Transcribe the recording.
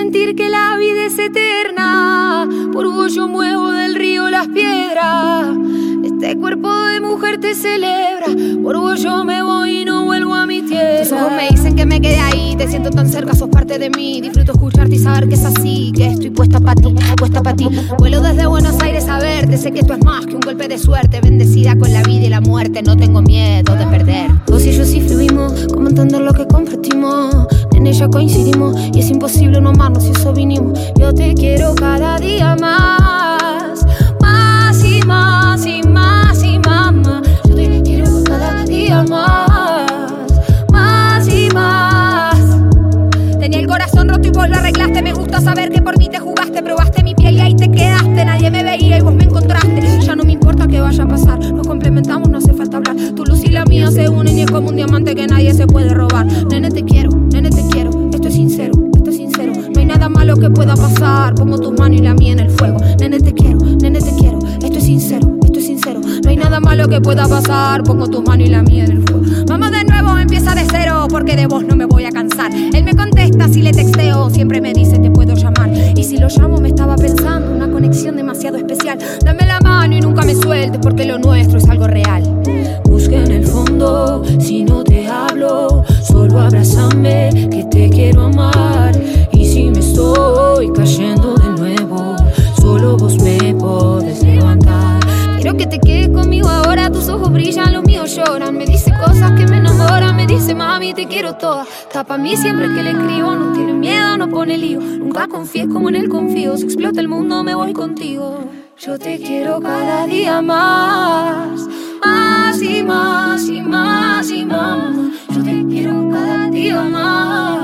sentir que la vida es eterna. Por vos yo muevo del río las piedras. Este cuerpo de mujer te celebra. Por vos yo me voy y no vuelvo a mi tierra. Tus ojos me dicen que me quede ahí. Te siento tan cerca, sos parte de mí. Disfruto escucharte y saber que es así, que estoy puesta pa' ti, puesta pa' ti. Vuelo desde Buenos Aires a verte. Sé que esto es más que un golpe de suerte. Bendecida con la vida y la muerte. No tengo miedo de perder. Vos y yo sí fluimos, como entender lo que compartimos. En ella coincidimos y es imposible no amarnos y eso vinimos. Yo te quiero cada día más. Más y más y más y más. Yo te quiero cada día más. Más y más. Tenía el corazón roto y vos lo arreglaste. Me gusta saber que por mí te jugaste. Probaste mi piel y ahí te quedaste. Nadie me veía y vos me encontraste. Ya no me importa qué vaya a pasar. Nos complementamos, no hace falta hablar. Tu luz y la mía se unen y es como un diamante que nadie se puede robar. Nene te quiero, nene te quiero. Esto es sincero, esto es sincero. No hay nada malo que pueda pasar. Pongo tus manos y la mía en el fuego. Nene te quiero, nene te quiero. Esto es sincero, esto es sincero. No hay nada malo que pueda pasar. Pongo tus manos y la mía en el fuego. Vamos de nuevo, empieza de cero, porque de vos no me voy a cansar. Él me contesta si le texteo. Siempre me dice te puedo llamar. Y si lo llamo me estaba pensando. Una conexión demasiado especial. Dame la mano y nunca me sueltes, porque lo nuestro es algo real. Busca en el fondo, si no te hablo, solo abrázame, que te quiero amar. Y si me estoy cayendo de nuevo, solo vos me podés levantar. Quiero que te quedes conmigo ahora, tus ojos brillan, los míos lloran. Me dice cosas que me enamoran, me dice mami te quiero toda. Está pa' mí siempre que le escribo, no tiene miedo, no pone lío. Nunca confíes como en él confío, si explota el mundo me voy contigo. Yo te quiero cada día más. Más y más y más y más. Yo te quiero cada día más.